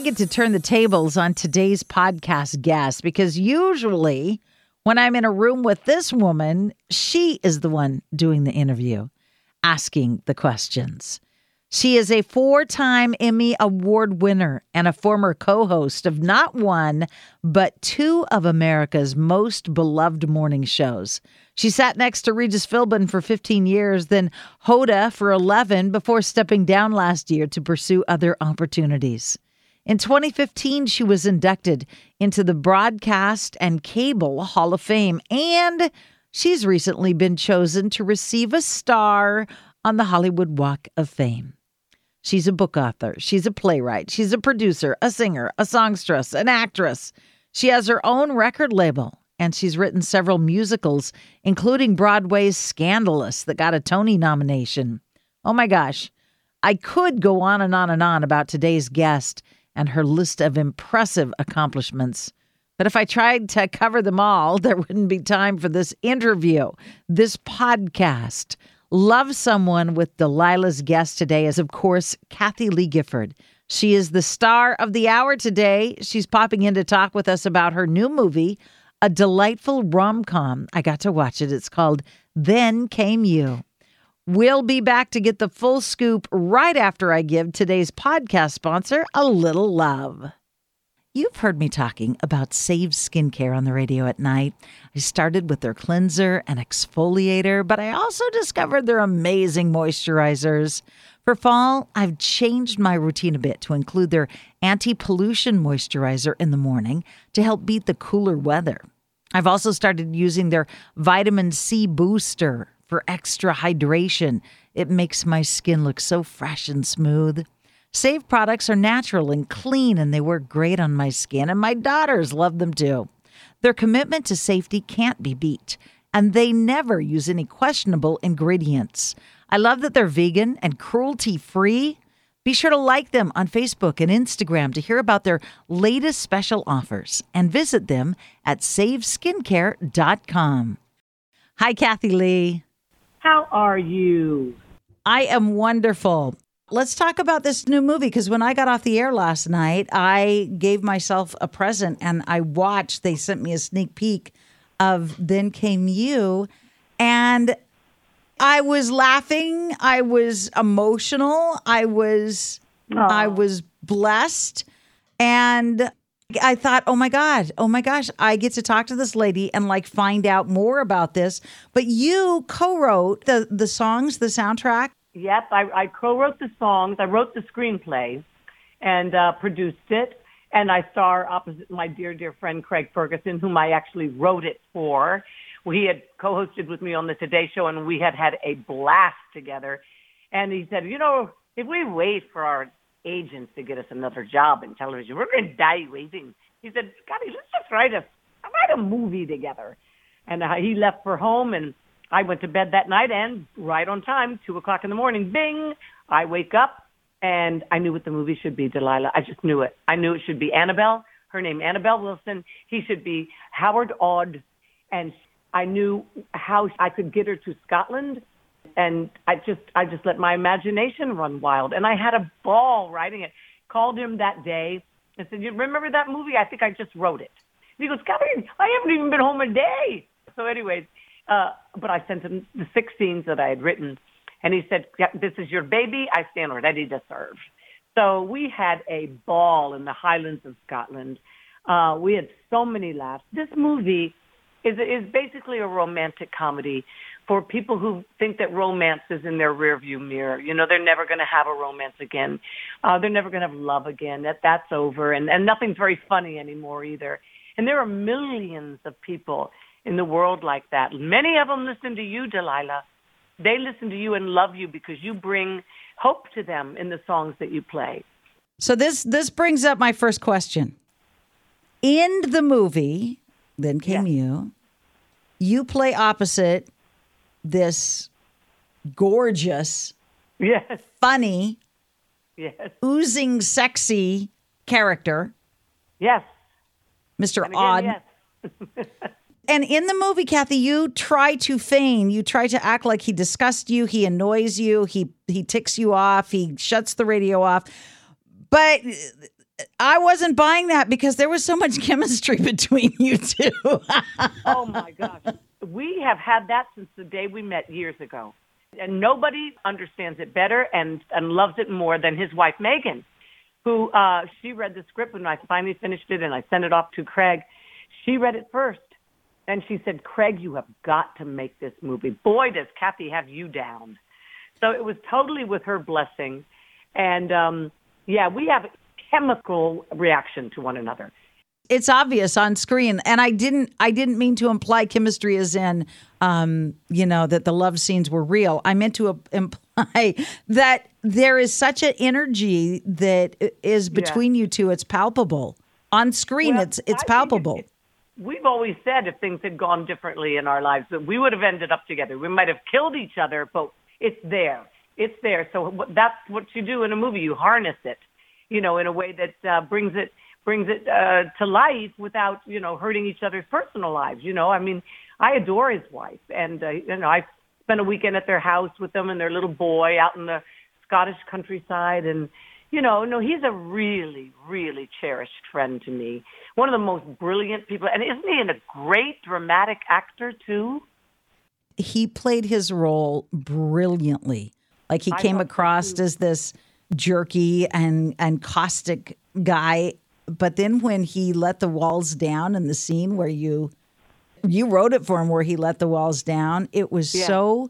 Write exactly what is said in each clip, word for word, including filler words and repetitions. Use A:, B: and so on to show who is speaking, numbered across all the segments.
A: get to turn the tables on today's podcast guest because usually when I'm in a room with this woman, she is the one doing the interview, asking the questions. She is a four-time Emmy Award winner and a former co-host of not one, but two of America's most beloved morning shows. She sat next to Regis Philbin for fifteen years, then Hoda for eleven, before stepping down last year to pursue other opportunities. In twenty fifteen, she was inducted into the Broadcast and Cable Hall of Fame, and she's recently been chosen to receive a star on the Hollywood Walk of Fame. She's a book author. She's a playwright. She's a producer, a singer, a songstress, an actress. She has her own record label, and she's written several musicals, including Broadway's Scandalous, that got a Tony nomination. Oh my gosh. I could go on and on and on about today's guest and her list of impressive accomplishments. But if I tried to cover them all, there wouldn't be time for this interview, this podcast. Love Someone with Delilah's guest today is, of course, Kathie Lee Gifford. She is the star of the hour today. She's popping in to talk with us about her new movie, a delightful rom-com. I got to watch it. It's called Then Came You. We'll be back to get the full scoop right after I give today's podcast sponsor a little love. You've heard me talking about Save Skincare on the radio at night. I started with their cleanser and exfoliator, but I also discovered their amazing moisturizers. For fall, I've changed my routine a bit to include their anti-pollution moisturizer in the morning to help beat the cooler weather. I've also started using their vitamin C booster for extra hydration. It makes my skin look so fresh and smooth. Save products are natural and clean, and they work great on my skin, and my daughters love them too. Their commitment to safety can't be beat, and they never use any questionable ingredients. I love that they're vegan and cruelty-free. Be sure to like them on Facebook and Instagram to hear about their latest special offers, and visit them at save skincare dot com. Hi, Kathie Lee.
B: How are you?
A: I am wonderful. Let's talk about this new movie, because when I got off the air last night, I gave myself a present and I watched, they sent me a sneak peek of Then Came You, and I was laughing, I was emotional, I was Aww. I was blessed, and I thought, oh my God, oh my gosh, I get to talk to this lady and like find out more about this. But you co-wrote the, the songs, the soundtrack.
B: Yep, I, I co-wrote the songs. I wrote the screenplay and uh, produced it. And I star opposite my dear, dear friend Craig Ferguson, whom I actually wrote it for. He had co-hosted with me on the Today Show, and we had had a blast together. And he said, you know, if we wait for our agents to get us another job in television, we're going to die waiting. He said, Scotty, let's just write a, write a movie together. And uh, he left for home, and I went to bed that night, and right on time, two o'clock in the morning, bing, I wake up, and I knew what the movie should be, Delilah. I just knew it. I knew it should be Annabelle, her name Annabelle Wilson. He should be Howard Odd, and I knew how I could get her to Scotland, and I just I just let my imagination run wild, and I had a ball writing it. Called him that day and said, you remember that movie? I think I just wrote it. And he goes, Scotty, I haven't even been home a day. So anyways, Uh, but I sent him the six scenes that I had written, and he said, yeah, this is your baby. I stand ready to serve. So we had a ball in the Highlands of Scotland. Uh, we had so many laughs. This movie is, is basically a romantic comedy for people who think that romance is in their rearview mirror. You know, they're never going to have a romance again. Uh, they're never going to have love again. That That's over, and, and nothing's very funny anymore either. And there are millions of people in the world like that. Many of them listen to you, Delilah. They listen to you and love you because you bring hope to them in the songs that you play.
A: So this this brings up my first question. In the movie, Then Came yes. You, you play opposite this gorgeous,
B: yes,
A: funny,
B: yes,
A: oozing sexy character.
B: Yes.
A: Mister
B: And again,
A: Odd.
B: Yes.
A: And in the movie, Kathie, you try to feign, you try to act like he disgusts you, he annoys you, he he ticks you off, he shuts the radio off. But I wasn't buying that because there was so much chemistry between you two.
B: Oh, my gosh. We have had that since the day we met years ago. And nobody understands it better and, and loves it more than his wife, Megan, who uh, she read the script when I finally finished it and I sent it off to Craig. She read it first. And she said, Craig, you have got to make this movie. Boy, does Kathy have you down. So it was totally with her blessing. And, um, yeah, we have a chemical reaction to one another.
A: It's obvious on screen, and I didn't. I didn't mean to imply chemistry as in, um, you know, that the love scenes were real. I meant to uh, imply that there is such an energy that is between yeah. you two. It's palpable on screen. Well, it's it's I palpable. It, it, we've always said if things had gone differently in our lives, that we would have ended up together. We might have killed each other, but it's there. It's there. So that's what you do in a movie. You harness it, you know, in a way that uh, brings it. brings it uh, to life without, you know, hurting each other's personal lives. You know, I mean, I adore his wife. And, uh, you know, I spent a weekend at their house with them and their little boy out in the Scottish countryside. And, you know, no, he's a really, really cherished friend to me. One of the most brilliant people. And isn't he a great dramatic actor, too? He played his role brilliantly. Like he I came across as this jerky and, and caustic guy. But then when he let the walls down in the scene where you you wrote it for him where he let the walls down, it was yeah. so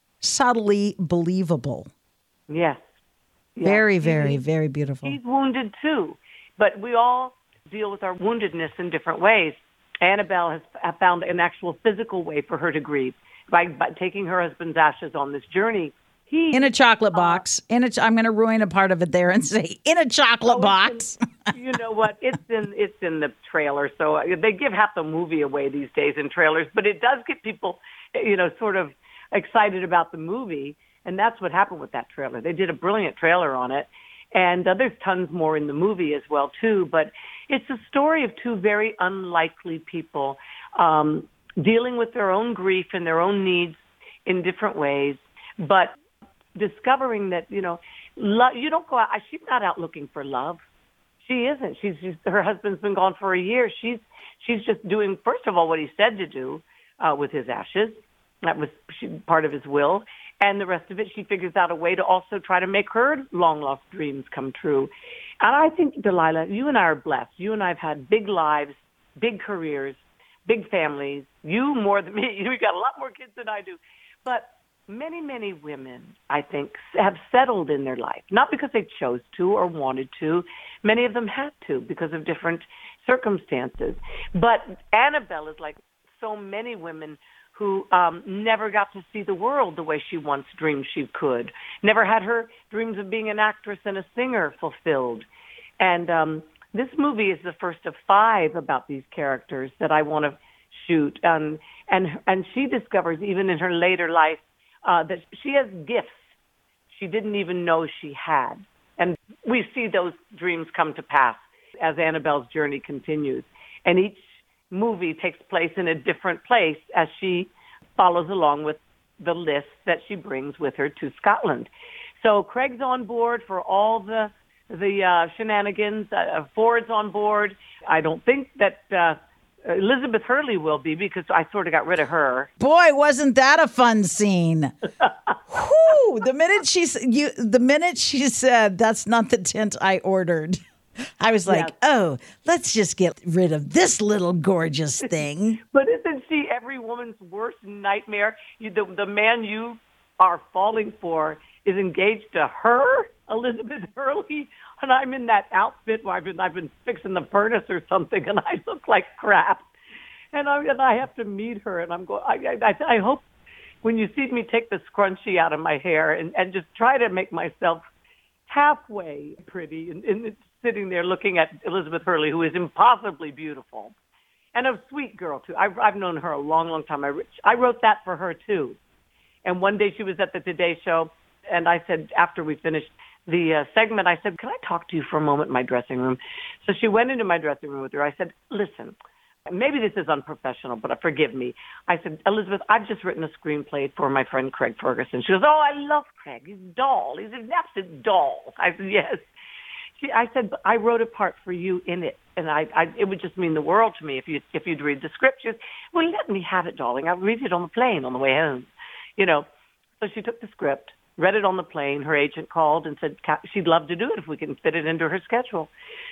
A: subtly believable.
B: Yes. yes.
A: Very, very, he's, very beautiful.
B: He's wounded too. But we all deal with our woundedness in different ways. Annabelle has found an actual physical way for her to grieve by, by taking her husband's ashes on this journey. He,
A: in a chocolate box. Uh, in a, I'm going to ruin a part of it there and say, in a chocolate oh, box.
B: In, you know what? It's in it's in the trailer. So they give half the movie away these days in trailers. But it does get people, you know, sort of excited about the movie. And that's what happened with that trailer. They did a brilliant trailer on it. And uh, there's tons more in the movie as well, too. But it's a story of two very unlikely people um, dealing with their own grief and their own needs in different ways. But discovering that, you know, lo- you don't go out. She's not out looking for love. She isn't. She's just, her husband's been gone for a year. She's she's just doing, first of all, what he said to do uh, with his ashes. That was she, part of his will. And the rest of it, she figures out a way to also try to make her long-lost dreams come true. And I think, Delilah, you and I are blessed. You and I have had big lives, big careers, big families. You more than me. You've got a lot more kids than I do. But many, many women, I think, have settled in their life, not because they chose to or wanted to. Many of them had to because of different circumstances. But Annabelle is like so many women who um, never got to see the world the way she once dreamed she could, never had her dreams of being an actress and a singer fulfilled. And um, this movie is the first of five about these characters that I want to shoot. Um, and, and she discovers, even in her later life, Uh, that she has gifts she didn't even know she had. And we see those dreams come to pass as Annabelle's journey continues. And each movie takes place in a different place as she follows along with the list that she brings with her to Scotland. So Craig's on board for all the the uh, shenanigans. Uh, Ford's on board. I don't think that Uh, Elizabeth Hurley will be, because I sort of got rid of her.
A: Boy, wasn't that a fun scene? Whew, the minute she you, the minute she said, "That's not the tent I ordered," I was like, yes. "Oh, let's just get rid of this little gorgeous thing."
B: But isn't she every woman's worst nightmare? You, the the man you are falling for is engaged to her, Elizabeth Hurley. And I'm in that outfit where I've been, I've been fixing the furnace or something, and I look like crap. And I, and I have to meet her, and I'm going, I, I, I hope when you see me take the scrunchie out of my hair and, and just try to make myself halfway pretty and, and sitting there looking at Elizabeth Hurley, who is impossibly beautiful and a sweet girl, too. I've, I've known her a long, long time. I, I wrote that for her, too. And one day she was at the Today Show, and I said, after we finished the uh, segment, I said, "Can I talk to you for a moment in my dressing room?" So she went into my dressing room with her. I said, "Listen, maybe this is unprofessional, but forgive me." I said, "Elizabeth, I've just written a screenplay for my friend Craig Ferguson." She goes, "Oh, I love Craig. He's dull. He's an absolute doll." I said, "Yes." She, I said, I wrote a part for you in it, and I, I, it would just mean the world to me if you, if you'd read the script. She goes, well, let me have it, darling. I'll read it on the plane on the way home, you know. So she took the script, read it on the plane. Her agent called and said she'd love to do it if we can fit it into her schedule.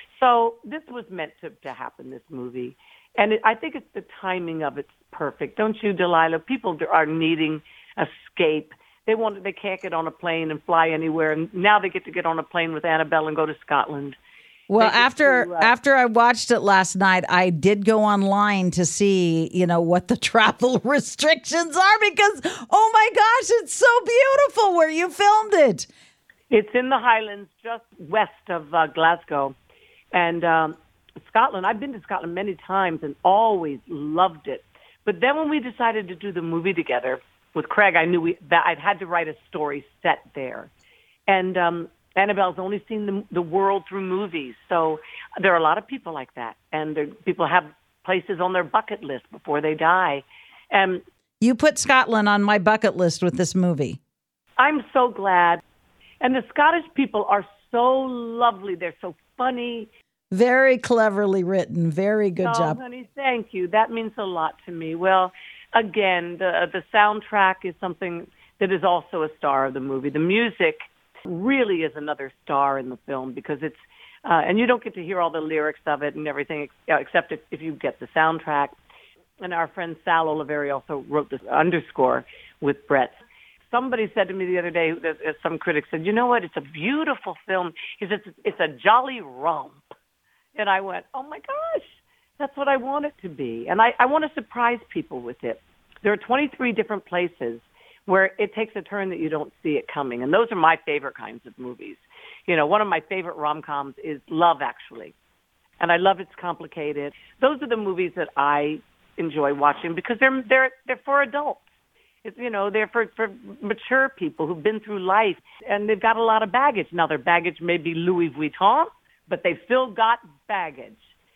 B: So this was meant to, to happen, this movie. And it, I think it's the timing of it's perfect. Don't you, Delilah? People are needing escape. They want, they can't get on a plane and fly anywhere, and now they get to get on a plane with Annabelle and go to Scotland.
A: Well, after
B: to, uh,
A: after I watched it last night, I did go online to see, you know, what the travel restrictions are because, oh my gosh, it's so beautiful where you filmed it.
B: It's in the Highlands, just west of uh, Glasgow, and um, Scotland. I've been to Scotland many times and always loved it. But then when we decided to do the movie together with Craig, I knew we, that I'd had to write a story set there. And um, Annabelle's only seen the, the world through movies. So there are a lot of people like that. And there, people have places on their bucket list before they die. And
A: you put Scotland on my bucket list with this movie.
B: I'm so glad. And the Scottish people are so lovely. They're so funny.
A: Very cleverly written. Very good
B: oh,
A: job.
B: Honey, thank you. That means a lot to me. Well, again, the the soundtrack is something that is also a star of the movie. The music really is another star in the film because it's, uh, and you don't get to hear all the lyrics of it and everything except if, if you get the soundtrack. And our friend Sal Oliveri also wrote this underscore with Brett. Somebody said to me the other day, some critic said, you know what, it's a beautiful film. He says, it's a jolly romp. And I went, oh, my gosh, that's what I want it to be. And I, I want to surprise people with it. There are twenty-three different places where it takes a turn that you don't see it coming. And those are my favorite kinds of movies. You know, one of my favorite rom-coms is Love, Actually. And I love It's Complicated. Those are the movies that I enjoy watching because they're they're they're for adults. It's, you know, they're for, for mature people who've been through life, and they've got a lot of baggage. Now, their baggage may be Louis Vuitton, but they've still got baggage.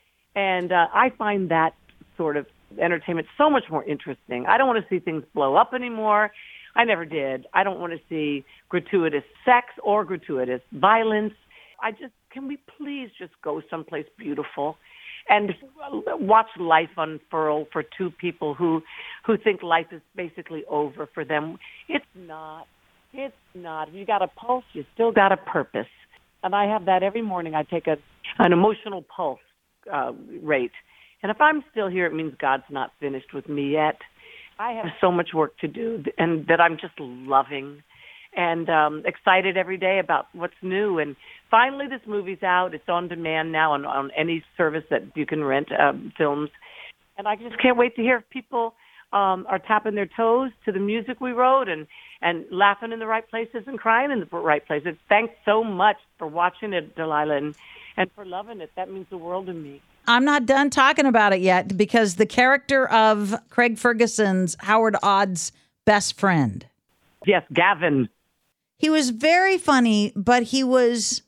B: And uh, I find that sort of entertainment so much more interesting. I don't want to see things blow up anymore. I never did. I don't want to see gratuitous sex or gratuitous violence. I just, can we please just go someplace beautiful and watch life unfurl for two people who, who think life is basically over for them? It's not. It's not. If you got a pulse, you still got a purpose. And I have that every morning. I take a an emotional pulse uh, rate. And if I'm still here, it means God's not finished with me yet. I have so much work to do, and that I'm just loving and um, excited every day about what's new. And finally, this movie's out. It's on demand now on, on any service that you can rent um, films. And I just can't wait to hear if people um, are tapping their toes to the music we wrote and, and laughing in the right places and crying in the right places. Thanks so much for watching it, Delilah, and, and for loving it. That means the world to me.
A: I'm not done talking about it yet because the character of Craig Ferguson's Howard Odd's best friend.
B: Yes, Gavin.
A: He was very funny, but he was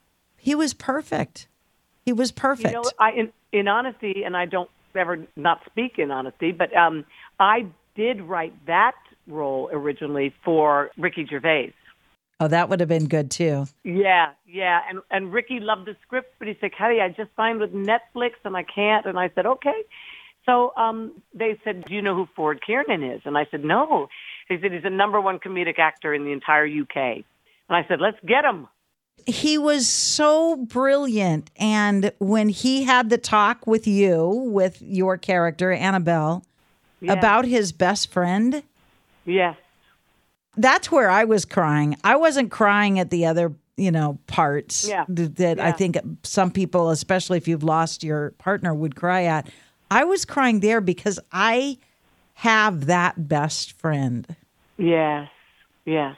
A: he was perfect. He was perfect.
B: You know, I in, in honesty, and I don't ever not speak in honesty, but um, I did write that role originally for Ricky Gervais.
A: Oh, that would have been good too.
B: Yeah, yeah. And and Ricky loved the script, but he said, Kelly, I just signed with Netflix and I can't. And I said, okay. So um, they said, do you know who Ford Kiernan is? And I said, no. They said, he's the number one comedic actor in the entire U K. And I said, let's get him.
A: He was so brilliant. And when he had the talk with you, with your character, Annabelle, yes. about his best friend.
B: Yes.
A: That's where I was crying. I wasn't crying at the other, you know, parts
B: yeah.
A: that
B: yeah.
A: I think some people, especially if you've lost your partner, would cry at. I was crying there because I have that best friend.
B: Yes, yes.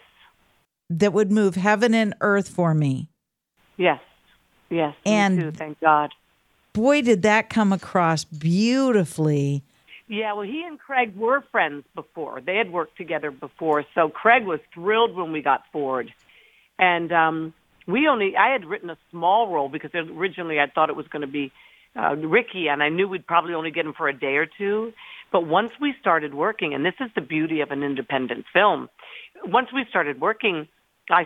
A: That would move heaven and earth for me.
B: Yes, yes.
A: And
B: me too, thank God.
A: Boy, did that come across beautifully.
B: Yeah, well, he and Craig were friends before. They had worked together before. So Craig was thrilled when we got Ford. And um, we only, I had written a small role because originally I thought it was going to be uh, Ricky, and I knew we'd probably only get him for a day or two. But once we started working, and this is the beauty of an independent film, once we started working, I said,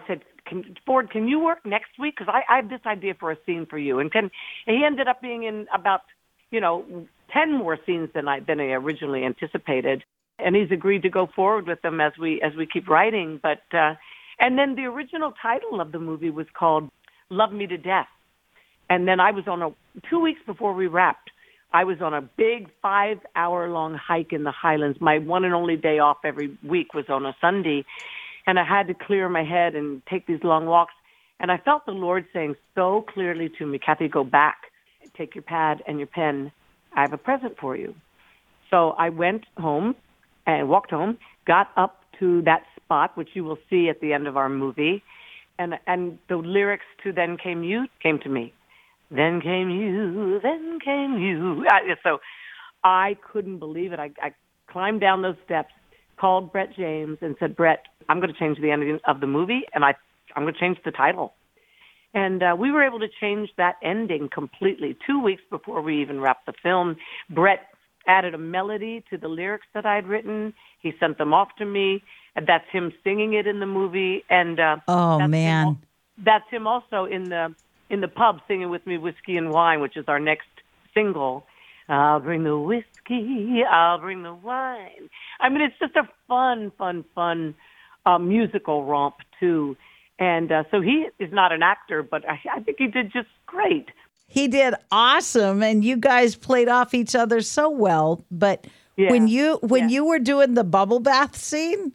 B: can, Ford, can you work next week? Because I, I have this idea for a scene for you. And can and he ended up being in about, you know, ten more scenes than I than I originally anticipated. And he's agreed to go forward with them as we as we keep writing. But uh, and then the original title of the movie was called Love Me to Death. And then I was on a two weeks before we wrapped. I was on a big five-hour-long hike in the Highlands. My one and only day off every week was on a Sunday, and I had to clear my head and take these long walks. And I felt the Lord saying so clearly to me, Kathy, go back, take your pad and your pen. I have a present for you. So I went home and walked home, got up to that spot, which you will see at the end of our movie, and and the lyrics to Then Came You came to me. Then came you, then came you. I, so I couldn't believe it. I, I climbed down those steps, called Brett James, and said, Brett, I'm going to change the ending of the movie, and I, I'm going to change the title. And uh, we were able to change that ending completely. Two weeks before we even wrapped the film, Brett added a melody to the lyrics that I'd written. He sent them off to me, and that's him singing it in the movie. And uh,
A: oh,
B: that's
A: man.
B: Him, that's him also in the in the pub singing with me Whiskey and Wine, which is our next single. I'll bring the whiskey, I'll bring the wine. I mean, it's just a fun, fun, fun uh, musical romp, too. And uh, so he is not an actor, but I, I think he did just great.
A: He did awesome, and you guys played off each other so well. But yeah. when you when yeah. you were doing the bubble bath scene,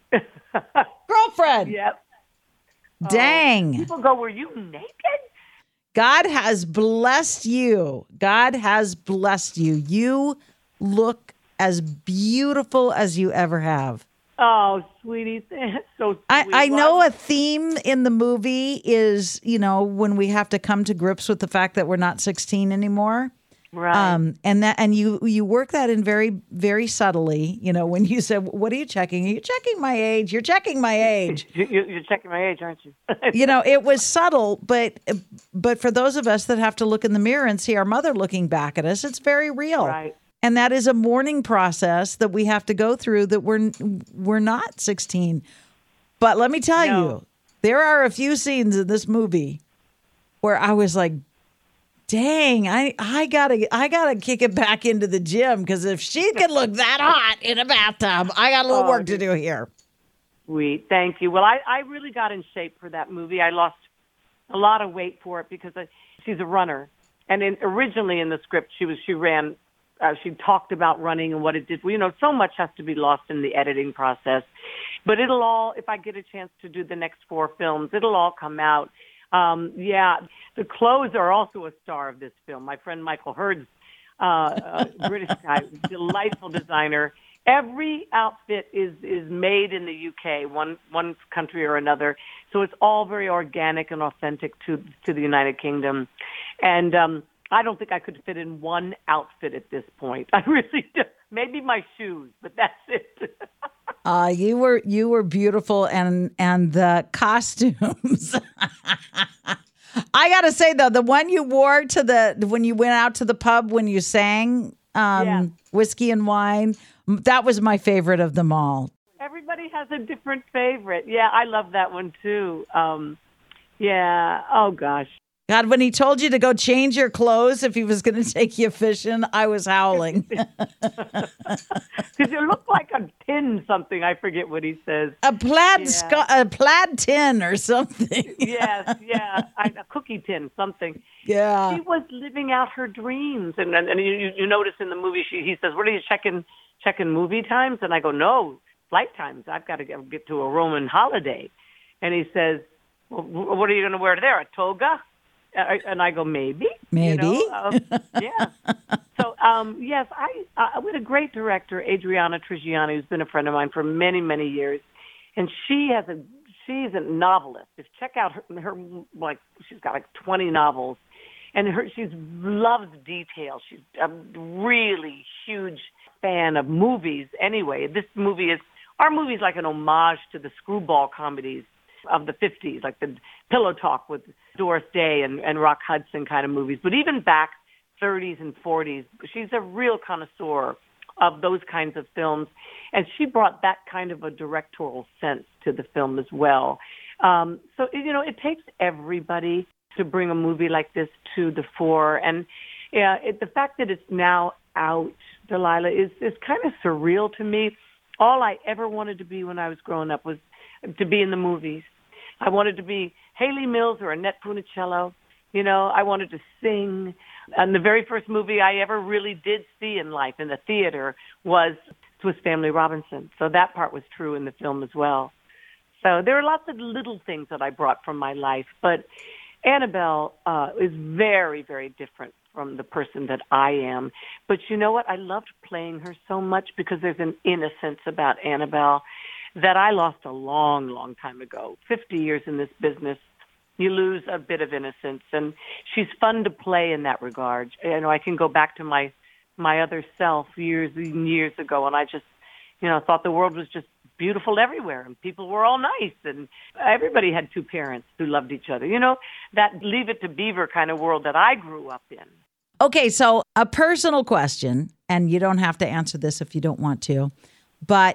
A: girlfriend,
B: yep.
A: Dang.
B: Oh, people go, were you naked?
A: God has blessed you. God has blessed you. You look as beautiful as you ever have.
B: Oh, sweetie, that's so sweet.
A: I, I know a theme in the movie is, you know, when we have to come to grips with the fact that we're not sixteen anymore.
B: Right.
A: Um, and that, and you, you work that in very, very subtly, you know, when you said, what are you checking? Are you checking my age? You're checking my age.
B: You're checking my age, aren't you?
A: You know, it was subtle, but, but for those of us that have to look in the mirror and see our mother looking back at us, it's very real.
B: Right.
A: And that is a mourning process that we have to go through, that we're, we're not sixteen. But let me tell
B: no.
A: you, there are a few scenes in this movie where I was like, dang, I, I gotta I gotta kick it back into the gym, because if she can look that hot in a bathtub, I got a little oh, work to do here.
B: Sweet, thank you. Well, I, I really got in shape for that movie. I lost a lot of weight for it because I, she's a runner, and in, originally in the script she was she ran, uh, she talked about running and what it did. Well, you know, so much has to be lost in the editing process, but it'll all, if I get a chance to do the next four films, it'll all come out. Um, yeah, the clothes are also a star of this film. My friend Michael Hurd's, uh, a British guy, delightful designer. Every outfit is, is made in the U K, one one country or another. So it's all very organic and authentic to to the United Kingdom. And um, I don't think I could fit in one outfit at this point. I really do. Maybe my shoes, but that's it.
A: Uh, you were you were beautiful, and and the costumes. I gotta say though, the one you wore to the when you went out to the pub when you sang um,
B: yeah.
A: Whiskey and Wine, that was my favorite of them all.
B: Everybody has a different favorite. Yeah, I love that one too. Um, yeah. Oh gosh.
A: God, when he told you to go change your clothes if he was going to take you fishing, I was howling.
B: Because you look like a tin something. I forget what he says.
A: A plaid,
B: yeah.
A: sc- a plaid tin or something.
B: Yes, yeah, I, a cookie tin, something.
A: Yeah.
B: She was living out her dreams, and and, and you, you notice in the movie, she he says, "What are you checking checking movie times?" And I go, "No, flight times. I've got to get, get to a Roman holiday." And he says, well, "What are you going to wear there? A toga?" And I go, maybe.
A: Maybe.
B: You know? uh, yeah. So, um, yes, I uh, with a great director, Adriana Trigiani, who's been a friend of mine for many, many years. And she has a, she's a novelist. If check out her, her, like, she's got like twenty novels. And her, she's loves detail. She's a really huge fan of movies anyway. This movie is, our movie is like an homage to the screwball comedies of the fifties, like the Pillow Talk with Doris Day and, and Rock Hudson kind of movies. But even back thirties and forties, she's a real connoisseur of those kinds of films. And she brought that kind of a directorial sense to the film as well. Um, so, you know, it takes everybody to bring a movie like this to the fore. And yeah, it, the fact that it's now out, Delilah, is, is kind of surreal to me. All I ever wanted to be when I was growing up was to be in the movies. I wanted to be Haley Mills or Annette Funicello. You know, I wanted to sing. And the very first movie I ever really did see in life in the theater was Swiss Family Robinson. So that part was true in the film as well. So there are lots of little things that I brought from my life. But Annabelle uh, is very, very different from the person that I am. But you know what? I loved playing her so much because there's an innocence about Annabelle that I lost a long, long time ago. fifty years in this business, you lose a bit of innocence. And she's fun to play in that regard. You know, I can go back to my, my other self years and years ago, and I just, you know, thought the world was just beautiful everywhere, and people were all nice, and everybody had two parents who loved each other. You know, that Leave It to Beaver kind of world that I grew up in.
A: Okay, so a personal question, and you don't have to answer this if you don't want to, but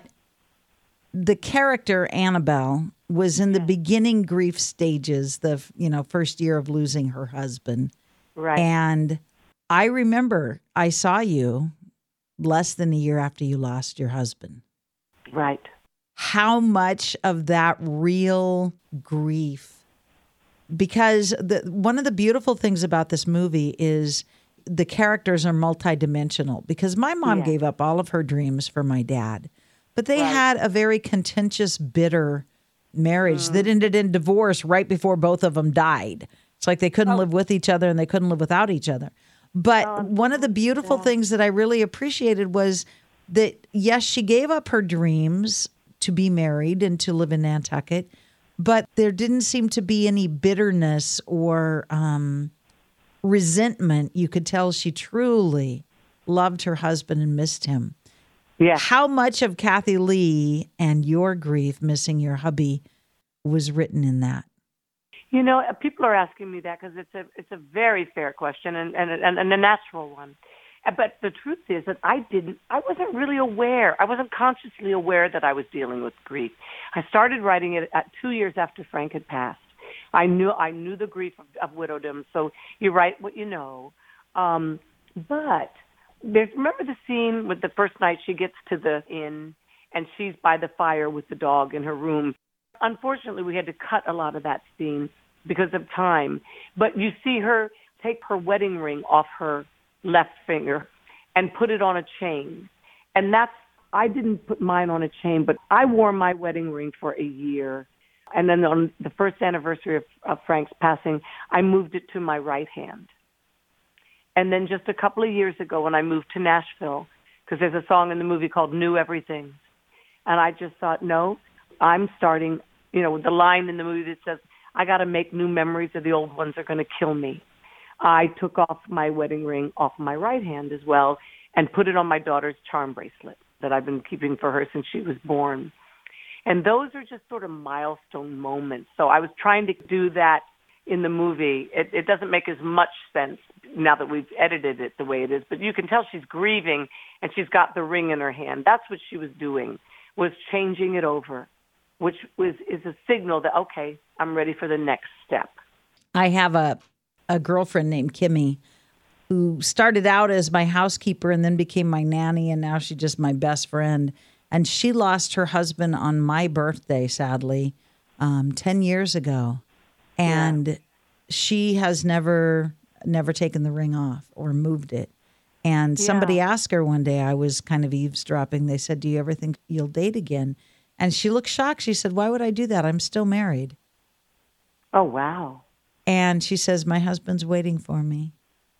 A: the character Annabelle was in the
B: Yeah.
A: beginning grief stages, the, you know, first year of losing her husband.
B: Right.
A: And I remember I saw you less than a year after you lost your husband.
B: Right.
A: How much of that real grief, because the one of the beautiful things about this movie is the characters are multidimensional, because my mom
B: Yeah.
A: gave up all of her dreams for my dad, but they
B: Right.
A: had a very contentious, bitter marriage
B: Mm.
A: that ended in divorce right before both of them died. It's like they couldn't
B: Oh.
A: live with each other and they couldn't live without each other. But
B: Oh,
A: one of the beautiful
B: yeah.
A: things that I really appreciated was that, yes, she gave up her dreams to be married and to live in Nantucket, but there didn't seem to be any bitterness or um, resentment. You could tell she truly loved her husband and missed him.
B: Yeah.
A: How much of Kathy Lee and your grief missing your hubby was written in that?
B: You know, uh, people are asking me that because it's a it's a very fair question and and, and and a natural one. Uh, But the truth is that I didn't, I wasn't really aware. I wasn't consciously aware that I was dealing with grief. I started writing it at two years after Frank had passed. I knew I knew the grief of, of widowdom. So you write what you know. Um, but there's, remember the scene with the first night she gets to the inn and she's by the fire with the dog in her room. Unfortunately, we had to cut a lot of that scene because of time. But you see her take her wedding ring off her left finger and put it on a chain. And that's, I didn't put mine on a chain, but I wore my wedding ring for a year. And then on the first anniversary of, of Frank's passing, I moved it to my right hand. And then just a couple of years ago when I moved to Nashville, because there's a song in the movie called New Everything. And I just thought, no, I'm starting, you know, the line in the movie that says, I got to make new memories or the old ones are going to kill me. I took off my wedding ring off my right hand as well and put it on my daughter's charm bracelet that I've been keeping for her since she was born. And those are just sort of milestone moments. So I was trying to do that in the movie. It, it doesn't make as much sense now that we've edited it the way it is, but you can tell she's grieving and she's got the ring in her hand. That's what she was doing, was changing it over, which was is a signal that, okay, I'm ready for the next step.
A: I have a, a girlfriend named Kimmy who started out as my housekeeper and then became my nanny, and now she's just my best friend. And she lost her husband on my birthday, sadly, um, ten years ago. And yeah. she has never, never taken the ring off or moved it. And somebody
B: Yeah.
A: asked her one day, I was kind of eavesdropping. They said, do you ever think you'll date again? And she looked shocked. She said, why would I do that? I'm still married.
B: Oh, wow.
A: And she says, my husband's waiting for me.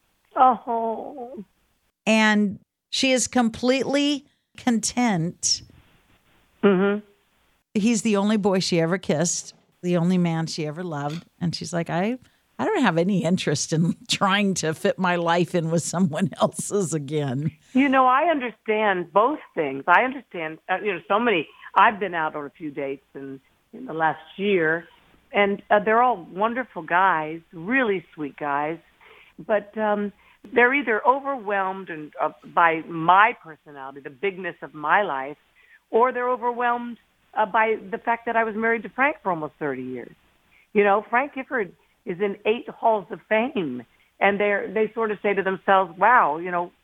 B: Oh.
A: And she is completely content.
B: Mm-hmm.
A: He's the only boy she ever kissed, the only man she ever loved. And she's like, I, I don't have any interest in trying to fit my life in with someone else's again.
B: You know, I understand both things. I understand, uh, you know, so many. I've been out on a few dates in, in the last year, and uh, they're all wonderful guys, really sweet guys. But um, they're either overwhelmed and, uh, by my personality, the bigness of my life, or they're overwhelmed uh, by the fact that I was married to Frank for almost thirty years. You know, Frank Gifford is in eight halls of fame, and they they sort of say to themselves, wow, you know,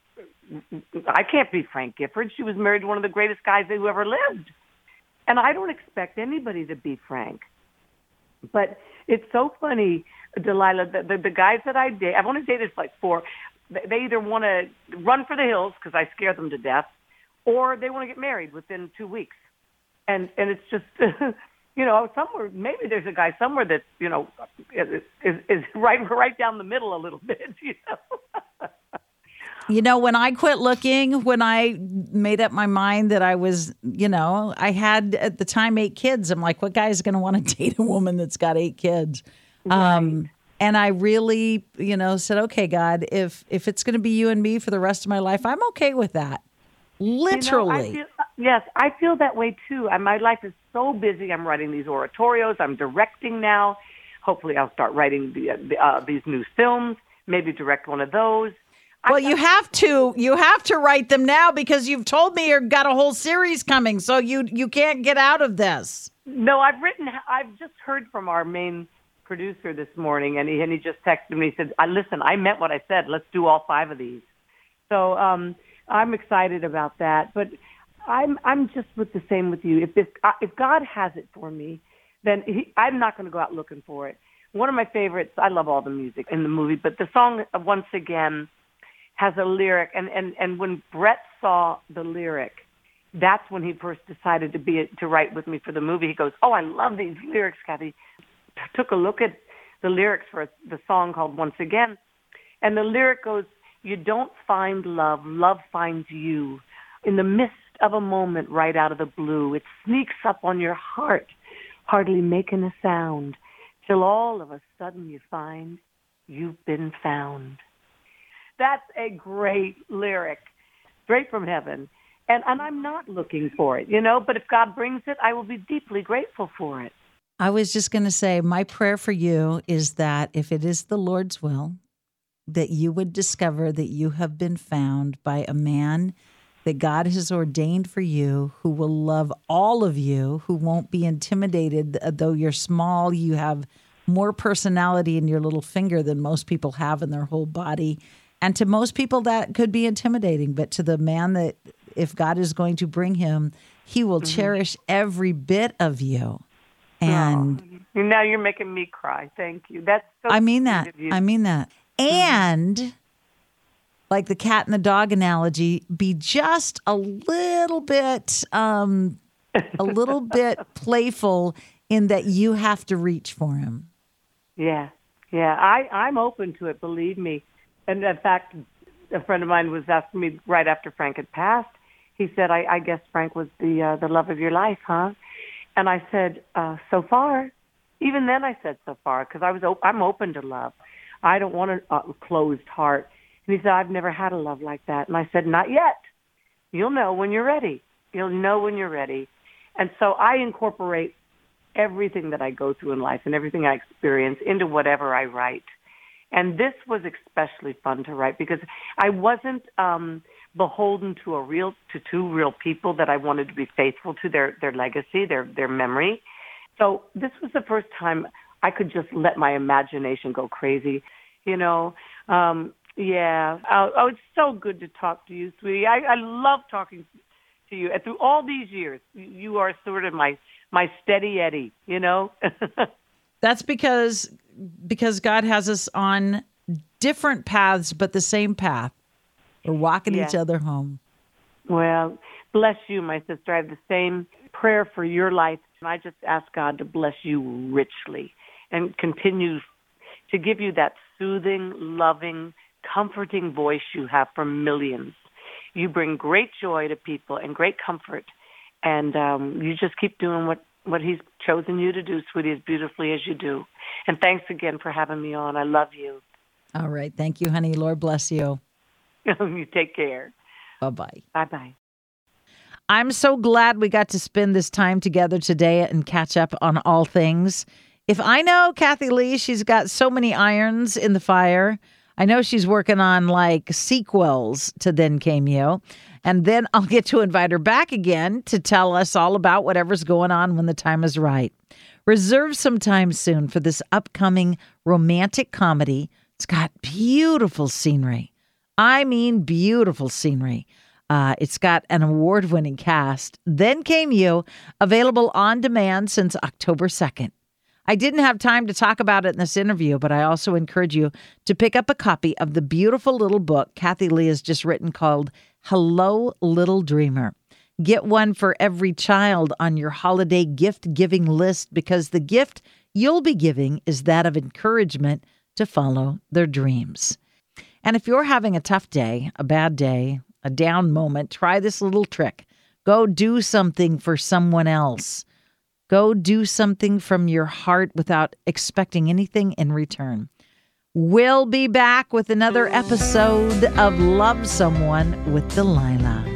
B: I can't be Frank Gifford. She was married to one of the greatest guys who ever lived. And I don't expect anybody to be Frank. But it's so funny, Delilah, the, the, the guys that I date, I've only dated like four, they either want to run for the hills because I scare them to death, or they want to get married within two weeks. And and it's just, you know, somewhere, maybe there's a guy somewhere that, you know, is, is, is right, right down the middle a little bit, you know.
A: You know, when I quit looking, when I made up my mind that I was, you know, I had at the time eight kids. I'm like, what guy is going to want to date a woman that's got eight kids?
B: Right.
A: Um, and I really, you know, said, okay, God, if if it's going to be you and me for the rest of my life, I'm okay with that. Literally.
B: You know, I feel, yes, I feel that way too. I, my life is so busy. I'm writing these oratorios. I'm directing now. Hopefully I'll start writing the, the, uh, these new films, maybe direct one of those.
A: Well, you have to you have to write them now because you've told me you've got a whole series coming, so you you can't get out of this.
B: No, I've written. I've just heard from our main producer this morning, and he and he just texted me. He said, "I listen. I meant what I said. Let's do all five of these." So um, I'm excited about that. But I'm I'm just with the same with you. If this if God has it for me, then he, I'm not going to go out looking for it. One of my favorites. I love all the music in the movie, but the song Once Again has a lyric, and, and, and when Brett saw the lyric, that's when he first decided to be to write with me for the movie. He goes, "Oh, I love these lyrics, Kathy." Took a look at the lyrics for the song called Once Again, and the lyric goes, "You don't find love, love finds you. In the mist of a moment right out of the blue, it sneaks up on your heart, hardly making a sound, till all of a sudden you find you've been found." That's a great lyric, straight from heaven. And and I'm not looking for it, you know, but if God brings it, I will be deeply grateful for it.
A: I was just going to say, my prayer for you is that if it is the Lord's will, that you would discover that you have been found by a man that God has ordained for you, who will love all of you, who won't be intimidated. Though you're small, you have more personality in your little finger than most people have in their whole body. And to most people, that could be intimidating. But to the man that, if God is going to bring him, he will mm-hmm. cherish every bit of you. And
B: oh, now you're making me cry. Thank you. That's so
A: I mean that.
B: of you.
A: I mean that. And mm-hmm. like the cat and the dog analogy, be just a little bit, um, a little bit playful in that you have to reach for him.
B: Yeah, yeah. I, I'm open to it. Believe me. And in fact, a friend of mine was asking me right after Frank had passed. He said, "I, I guess Frank was the uh, the love of your life, huh?" And I said, uh, "So far." Even then, I said, "So far," because I was op- I'm open to love. I don't want a uh, closed heart. And he said, "I've never had a love like that." And I said, "Not yet. You'll know when you're ready. You'll know when you're ready." And so I incorporate everything that I go through in life and everything I experience into whatever I write. And this was especially fun to write because I wasn't um, beholden to a real to two real people that I wanted to be faithful to their, their legacy, their their memory. So this was the first time I could just let my imagination go crazy. You know, um, yeah. Oh, oh, it's so good to talk to you, sweetie. I, I love talking to you. And through all these years, you are sort of my my steady Eddie. You know.
A: That's because because God has us on different paths, but the same path. We're walking yeah. each other home.
B: Well, bless you, my sister. I have the same prayer for your life. And I just ask God to bless you richly and continue to give you that soothing, loving, comforting voice you have for millions. You bring great joy to people and great comfort. And um, you just keep doing what what he's chosen you to do, sweetie, as beautifully as you do. And thanks again for having me on. I love you.
A: All right. Thank you, honey. Lord bless you.
B: You take care.
A: Bye-bye.
B: Bye-bye.
A: I'm so glad we got to spend this time together today and catch up on all things. If I know Kathy Lee, she's got so many irons in the fire. I know she's working on like sequels to Then Came You. And then I'll get to invite her back again to tell us all about whatever's going on when the time is right. Reserve some time soon for this upcoming romantic comedy. It's got beautiful scenery. I mean, beautiful scenery. Uh, it's got an award-winning cast. Then Came You, available on demand since October second. I didn't have time to talk about it in this interview, but I also encourage you to pick up a copy of the beautiful little book Kathy Lee has just written called Hello, Little Dreamer. Get one for every child on your holiday gift-giving list, because the gift you'll be giving is that of encouragement to follow their dreams. And if you're having a tough day, a bad day, a down moment, try this little trick. Go do something for someone else. Go do something from your heart without expecting anything in return. We'll be back with another episode of Love Someone with Delilah.